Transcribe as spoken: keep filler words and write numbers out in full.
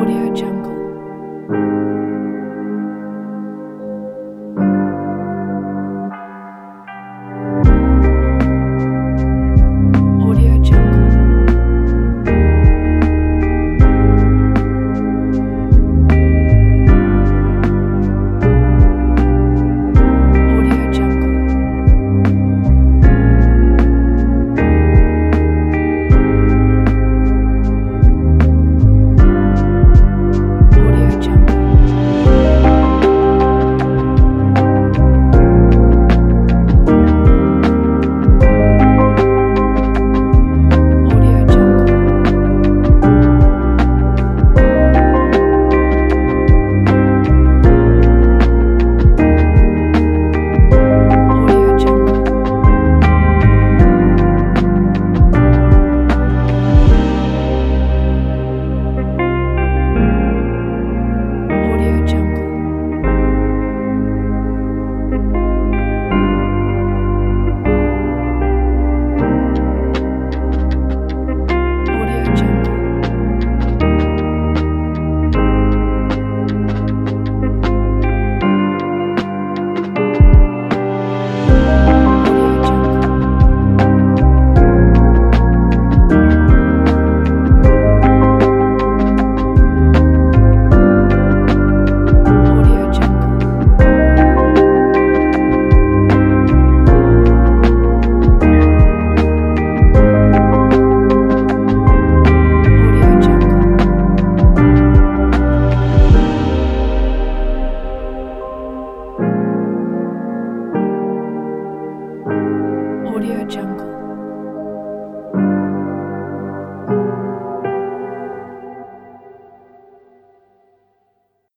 Audio Jungle. Audio Jungle. Audio Jungle. Audio Jungle. Audio Jungle. Audio Jungle. Audio Jungle. Audio Jungle. Audio Jungle. Audio Jungle. Audio Jungle. Audio Jungle.